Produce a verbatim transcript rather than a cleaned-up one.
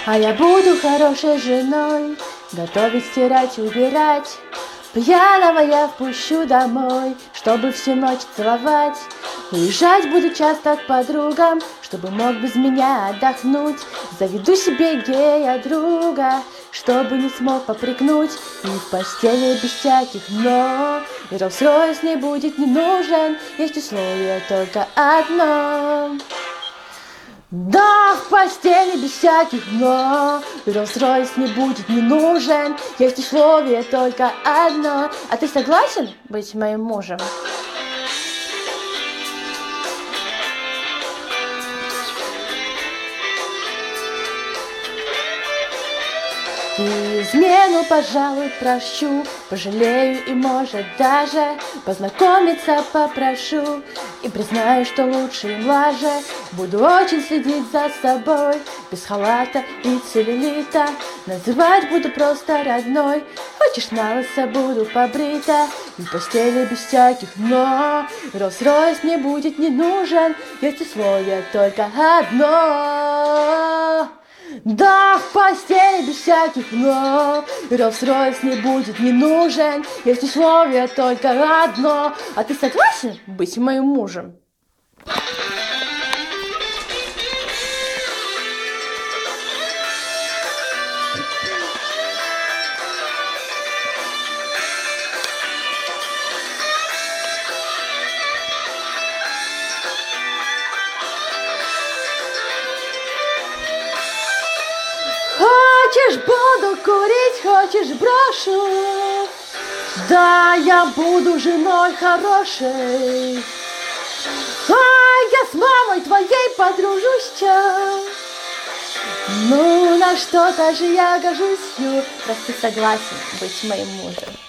А я буду хорошей женой, готовить, стирать, убирать. Пьяного я впущу домой, чтобы всю ночь целовать. Уезжать буду часто к подругам, чтобы мог без меня отдохнуть. Заведу себе гея друга, чтобы не смог попрекнуть. И в постели без всяких «но». И Роллс-Ройс не будет не нужен, есть условие только одно. Да, в постели без всяких «но». И Роллс-Ройс не будет не нужен, есть условие только одно. А ты согласен быть моим мужем? И измену, пожалуй, прощу, пожалею и, может, даже познакомиться попрошу. И признаю, что лучше и млаже буду очень следить за собой, без халата и целлюлита. Называть буду просто родной, хочешь, на лысо буду побрита. И в постели без всяких «но». Роллс-Ройс мне будет не нужен, есть условие только одно. Да, в постели без всяких «но». Роллс-Ройс не будет не нужен, есть условие только одно. А ты согласен быть моим мужем? Хочешь, буду курить, хочешь, брошу. Да, я буду женой хорошей. А я с мамой твоей подружусь. Ну, на что-то же я гожусь, раз ты согласен быть моим мужем.